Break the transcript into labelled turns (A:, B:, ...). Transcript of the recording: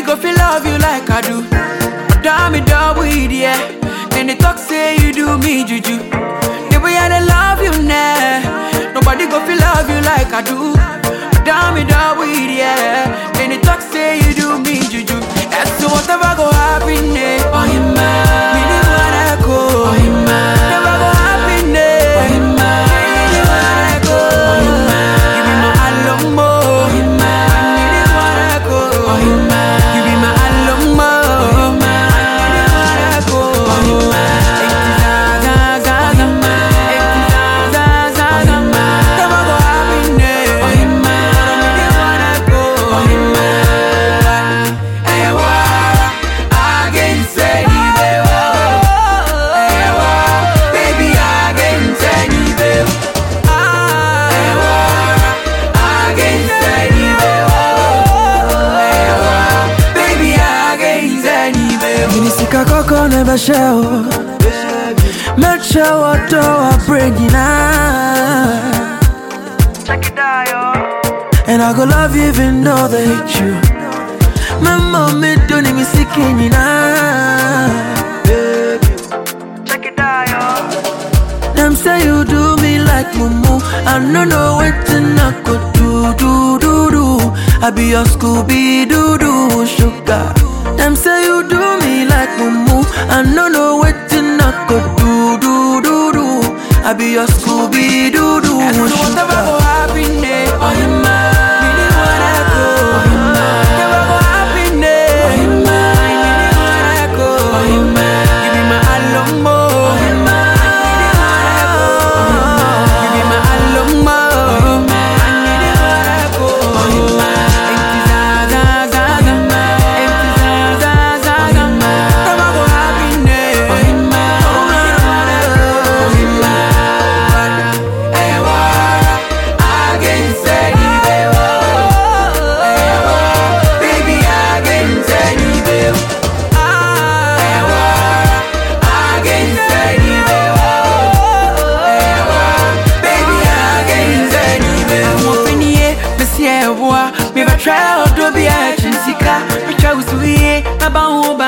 A: go feel love you like I do. Damn me double with yeah. Then they talk say you do me juju. The way I love you now, nobody go feel love you like I do. Damn me double with yeah. Then they talk say you do me juju. That's so whatever go happen eh. Oh you man, me never wanna go. Oh you man, never go happen eh. Oh you man, me never wanna go. Oh you man, you be my alumbo. Oh you man, me never wanna go. Oh you man, you be my alumbo. Oh you man, me never wanna go. Oh you man, never go happen eh. Oh you man, me never wanna go. Oh you man, eh wa, again say ni be wo. Eh wa, baby again say ni be wo. Eh wa, again say ni be wo. Eh wa, baby again say ni be wo.
B: Minisika koko never show. Make sure what do I bring you now.
A: Check it out, yo.
B: And I go love you even though they hate you. My mommy don't even sick in you now.
A: Check it out, yo.
B: Them say you do me like mumu. I don't know what to I could do. I be your Scooby Doo sugar. Them say you do me like mumu. I don't know what to I could do. I be your Scooby Doo
A: Whatever go
B: sugar.
A: happen eh. Oh you man, me never wanna go. Oh you man, never go happen eh. Oh you man, me never wanna go. Oh you man, you be my alumbo. Oh you man, me never wanna go. You be my alumbo. Oh you man, me never wanna go. Oh you man, never go happen eh. Oh you man, me never wanna go. Oh you man, eh wa, again say ni be wo. Eh wa, baby again say ni be wo. Eh wa, again say ni be wo. Eh wa, baby again say ni be wo. Mo finiye, me sie wa, me va try to be a chinsika. Me try to see, me ba